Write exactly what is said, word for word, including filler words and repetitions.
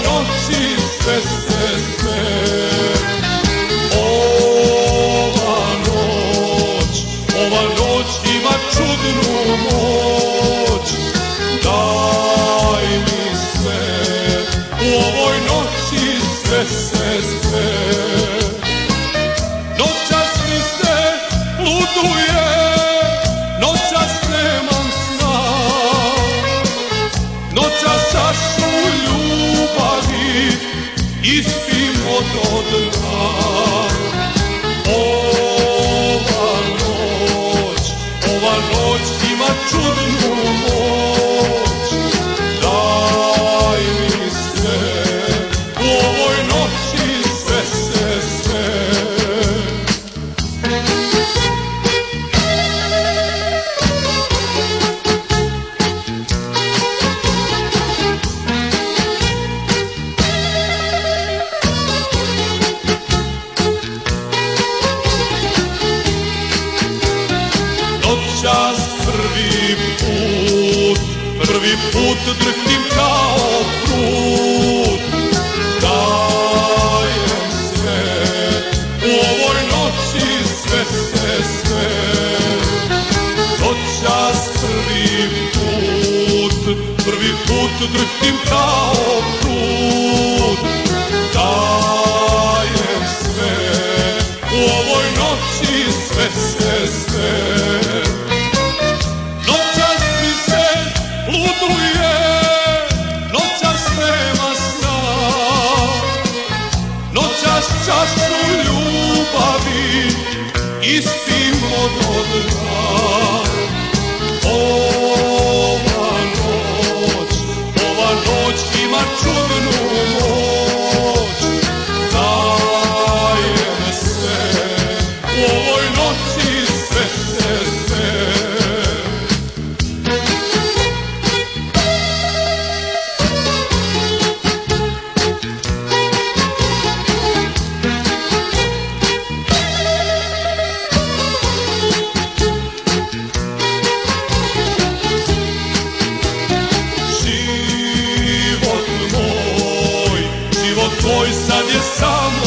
noći sve se sve. Ova noć, ova noć ima čudnu moć. Daj mi sve, u ovoj noći sve se sve. Noćas mi se luduje, noćas nemam sna, noćas čašu ljubavi ispim od dna. Ova noć, ova noć ima čudnu moć. Daj mi sve, u ovoj noći sve se sve. Noćas prvi put, prvi put drhtim kao prut. Dajem sve, u ovoj noći sve se sve. Noćas prvi put, prvi put drhtim kao prut. Dajem sve, u ovoj noći sve se sve. Noćas mi se luduje, noćas nema sna, noćas čašu ljubavi ispim od dna. Ova noć, ova noć ima čudnu moć. Dajem sve, u ovoj noći sve se sve. Život moj, život moj sad je samo